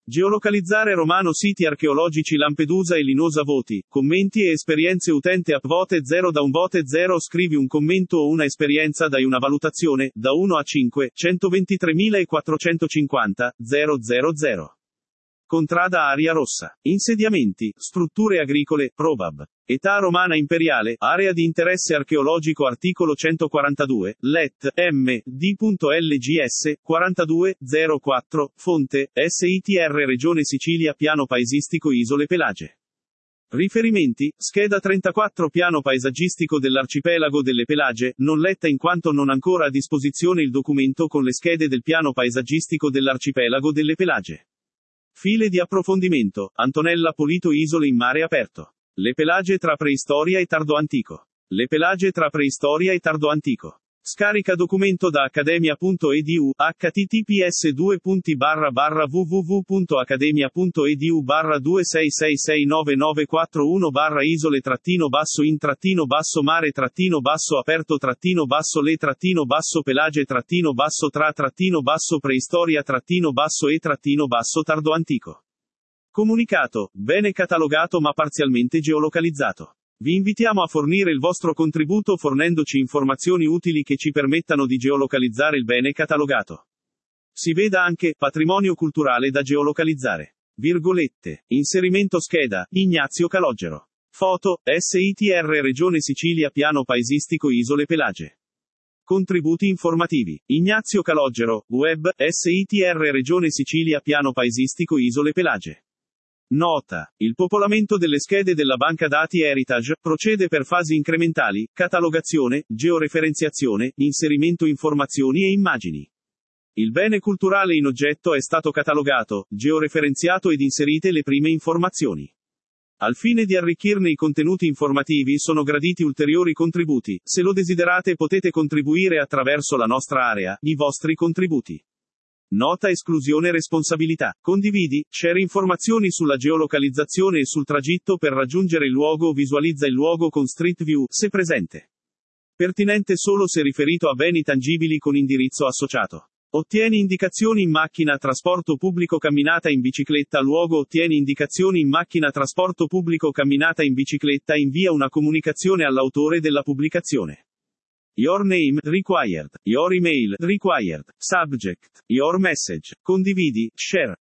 Geolocalizzare Romano. Siti archeologici Lampedusa e Linosa. Voti, commenti e esperienze utente. App vote 0. Da un vote 0 scrivi un commento o una esperienza. Dai una valutazione, da 1 a 5, 123.450, 000. Contrada Aria Rossa. Insediamenti, strutture agricole, Probab. Età romana imperiale, area di interesse archeologico. Articolo 142, let. M. D.LGS, 4204, fonte, SITR Regione Sicilia. Piano paesistico Isole Pelagie. Riferimenti, scheda 34. Piano paesaggistico dell'arcipelago delle Pelagie, non letta in quanto non ancora a disposizione il documento con le schede del piano paesaggistico dell'arcipelago delle Pelagie. File di approfondimento, Antonella Polito. Isole in mare aperto. Le Pelagie tra preistoria e tardo antico. Le Pelagie tra preistoria e tardo antico. Scarica documento da accademia.edu, https://www.accademia.edu/26669941 isole-aperto-le-pelagie-preistoria-e-tardo antico. Comunicato, bene catalogato ma parzialmente geolocalizzato. Vi invitiamo a fornire il vostro contributo fornendoci informazioni utili che ci permettano di geolocalizzare il bene catalogato. Si veda anche patrimonio culturale da geolocalizzare. Virgolette. Inserimento scheda, Ignazio Calogero. Foto, SITR Regione Sicilia. Piano paesistico Isole Pelagie. Contributi informativi. Ignazio Calogero, web, SITR Regione Sicilia. Piano paesistico Isole Pelagie. Nota. Il popolamento delle schede della banca dati Heritage procede per fasi incrementali: catalogazione, georeferenziazione, inserimento informazioni e immagini. Il bene culturale in oggetto è stato catalogato, georeferenziato ed inserite le prime informazioni. Al fine di arricchirne i contenuti informativi sono graditi ulteriori contributi. Se lo desiderate potete contribuire attraverso la nostra area, i vostri contributi. Nota esclusione responsabilità. Condividi, share informazioni sulla geolocalizzazione e sul tragitto per raggiungere il luogo o visualizza il luogo con Street View, se presente. Pertinente solo se riferito a beni tangibili con indirizzo associato. Ottieni indicazioni in macchina, trasporto pubblico, camminata in bicicletta. Luogo. Ottieni indicazioni in macchina, trasporto pubblico, camminata in bicicletta. Invia una comunicazione all'autore della pubblicazione. Your name, required. Your email, required. Subject, your message. Condividi, share.